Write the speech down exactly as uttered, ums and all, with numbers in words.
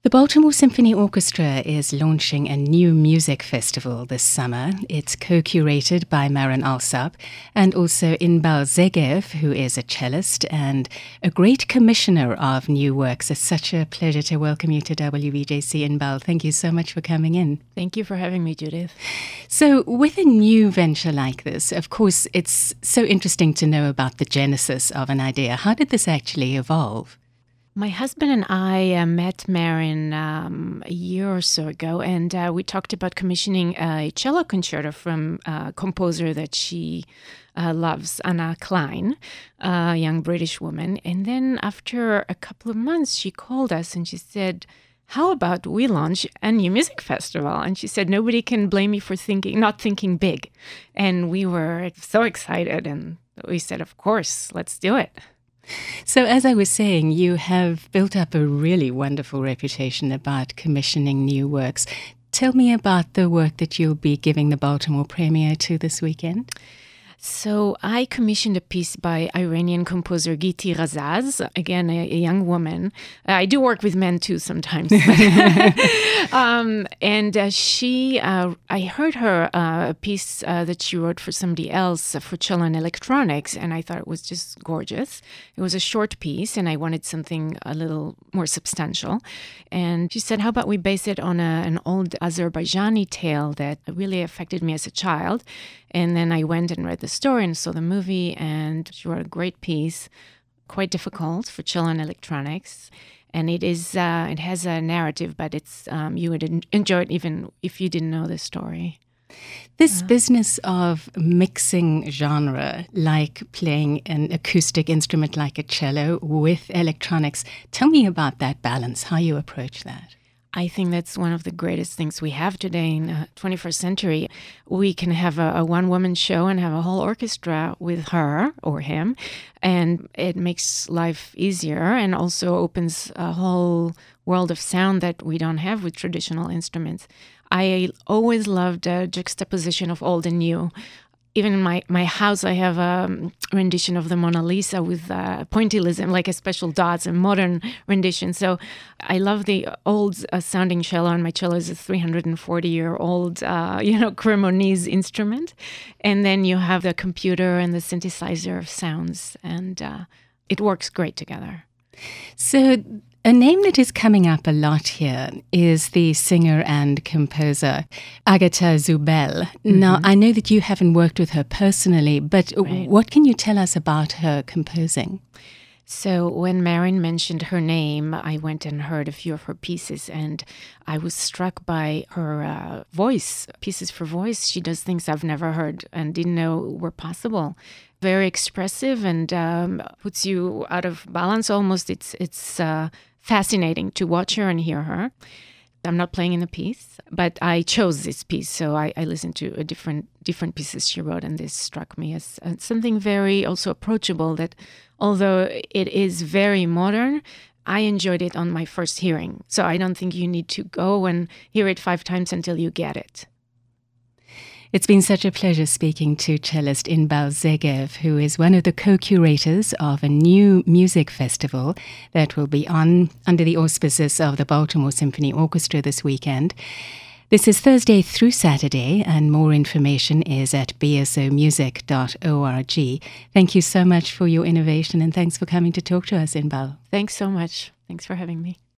The Baltimore Symphony Orchestra is launching a new music festival this summer. It's co-curated by Marin Alsop and also Inbal Zegev, who is a cellist and a great commissioner of new works. It's such a pleasure to welcome you to W V J C, Inbal. Thank you so much for coming in. Thank you for having me, Judith. So with a new venture like this, of course, it's so interesting to know about the genesis of an idea. How did this actually evolve? My husband and I uh, met Marin um, a year or so ago, and uh, we talked about commissioning a cello concerto from a composer that she uh, loves, Anna Klein, a young British woman. And then after a couple of months, she called us and she said, how about we launch a new music festival? And she said, nobody can blame me for thinking, not thinking big. And we were so excited, and we said, of course, let's do it. So as I was saying, you have built up a really wonderful reputation about commissioning new works. Tell me about the work that you'll be giving the Baltimore premiere to this weekend. So I commissioned a piece by Iranian composer Giti Razaz, again, a, a young woman. Uh, I do work with men too sometimes. um, and uh, she, uh, I heard her uh, a piece uh, that she wrote for somebody else uh, for cello and electronics, and I thought it was just gorgeous. It was a short piece, and I wanted something a little more substantial. And she said, how about we base it on a, an old Azerbaijani tale that really affected me as a child? And then I went and read the story and saw the movie, and she wrote a great piece, quite difficult for cello and electronics. And it is, uh, it has a narrative, but it's um, you would enjoy it even if you didn't know the story. This uh, business of mixing genre, like playing an acoustic instrument like a cello with electronics, tell me about that balance, how you approach that. I think that's one of the greatest things we have today in the twenty-first century. We can have a, a one-woman show and have a whole orchestra with her or him, and it makes life easier and also opens a whole world of sound that we don't have with traditional instruments. I always loved a juxtaposition of old and new. Even in my, my house, I have a rendition of the Mona Lisa with uh, pointillism, like a special dots, a modern rendition. So I love the old uh, sounding cello, and my cello is a three hundred forty year old, uh, you know, Cremonese instrument. And then you have the computer and the synthesizer of sounds, and uh, it works great together. So a name that is coming up a lot here is the singer and composer Agata Zubel. Mm-hmm. Now, I know that you haven't worked with her personally, but right. What can you tell us about her composing? So when Marin mentioned her name, I went and heard a few of her pieces, and I was struck by her uh, voice, pieces for voice. She does things I've never heard and didn't know were possible. Very expressive and um, puts you out of balance almost. It's, it's uh, fascinating to watch her and hear her. I'm not playing in the piece, but I chose this piece, so I, I listened to a different different pieces she wrote, and this struck me as uh, something very also approachable, that although it is very modern, I enjoyed it on my first hearing. So I don't think you need to go and hear it five times until you get it. It's been such a pleasure speaking to cellist Inbal Zegev, who is one of the co-curators of a new music festival that will be on under the auspices of the Baltimore Symphony Orchestra this weekend. This is Thursday through Saturday, and more information is at b s o music dot org. Thank you so much for your innovation, and thanks for coming to talk to us, Inbal. Thanks so much. Thanks for having me.